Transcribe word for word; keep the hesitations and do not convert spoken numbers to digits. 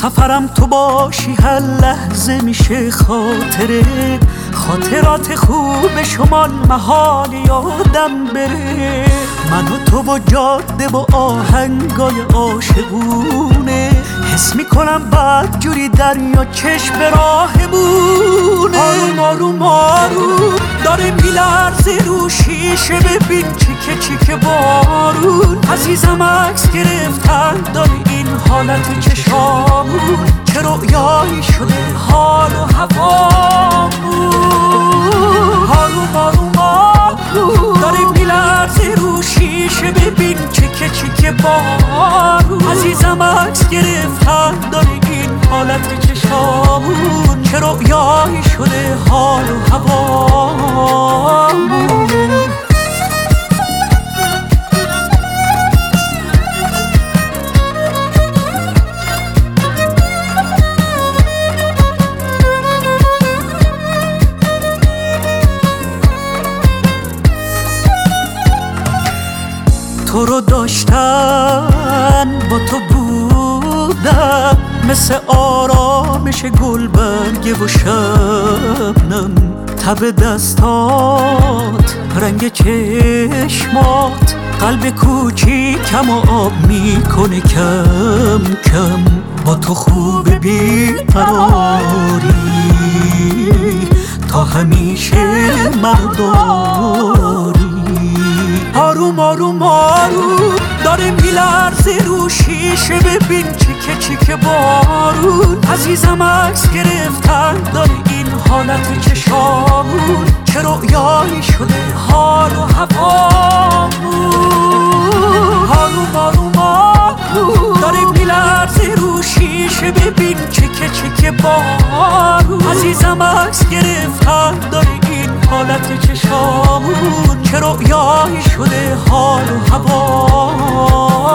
سفرم تو باشی هر لحظه میشه خاطره، خاطرات خوب شمال محال یادم بره. من و تو و جاده و آهنگای عاشقونه، حس میکنم بعد جوری دریا چشم راهمونه. آروم آروم آروم داره میلرزه رو شیشه، ببین چیکه چیکه بارون. عزیزم عکس گرفتن داره این حالت چشامون، چه رویایی شده حال و هوامون. آروم آروم آروم داره میلرزه رو شیشه، ببین چیکه چیکه بارون. عزیزم عکس گرفتن داره این حالت چشامون، چه رویایی شده حال و هوامون. تو رو داشتن با تو بودم، مثل آرامش گل برگه و شبنم. تب دستات، رنگ چشمات، قلب کوچیکم و آب میکنه کم کم. با تو خوب بیقراری، تا همیشه مرداری. آروم آروم آروم داره میلرزه رو شیشه، ببین چیکه چیکه بارون. عزیزم عکس گرفتن داره این حالت چشامون، چه رویایی شده حال و هوامون. آروم آروم آروم داره میلرزه رو شیشه، ببین چیکه چیکه بارون. عزیزم عکس گرفتن داره این حالت چشامون، چه رویایی شده حال و هوامون.